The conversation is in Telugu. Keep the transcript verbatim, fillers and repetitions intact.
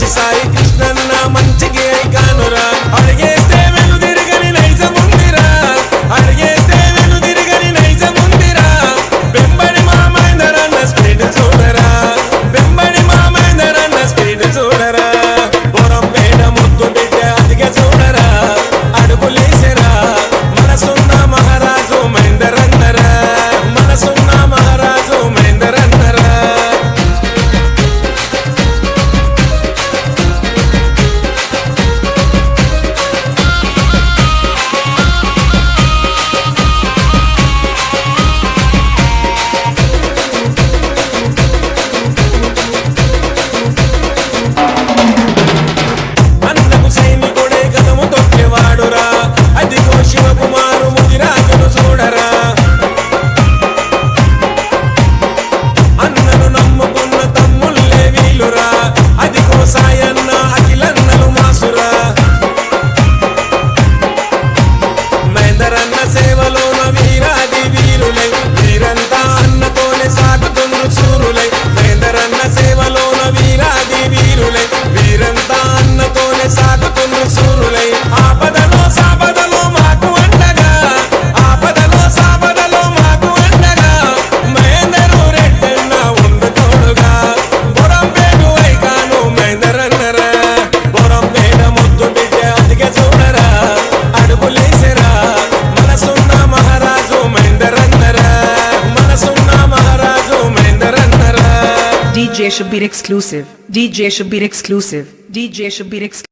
సాయి కృష్ణన్న మంచికి ఐకానురా అడిగేస్తే వెను తిరగని నైజముందిరా అడిగేస్తే వెను తిరగని నైజముందిరా బెంబడి మా మహేందరన్న స్పీడ్ చూడరా బెంబడి మా మహేందరన్న స్పీడ్ చూడరా బొరం పేట ముద్దు బిడ్డ అదిగ చూడరా అడుగులేసరా మనసున్న మహారాజు మహేందరన్నరా మనసున్న మహారాజు మహేందరన్నరా అన్నకు సైనికుడే కదము తొక్కేవాడురా అదిగో శివకుమారు ముదిరాజును చూడరా అన్నను నమ్ముకున్న తమ్ముళ్ళే వీలురా అదిగో సాయన్న అఖిలన్నలు మాసురా మహేందరన్న సేవలోన వీరాది వీరులై వీరంతా అన్నతోనే సాగుతుండ్రు చూరులై మహేందరన్న సేవలోన వీరాది వీరులై వీరంతా అన్నతోనే సాగుతుండ్రు చూరులై ఆపదలో సాపదలో మాకు అండగా ఆపదలో సాపదలో మాకు అండగా మహేందరు రెడ్డన్న ఉండు తోడుగా బొరంపేట ఐకాను మహేందరన్నరా బొరంపేట ముద్దు బిడ్డ అదిగ చూడరా అడుగులేసరా మనసున్న మహారాజు మహేందరన్నరా మనసున్న మహారాజు మహేందరన్నరా D J Shabir exclusive. D J Shabir exclusive. D J Shabir exclusive.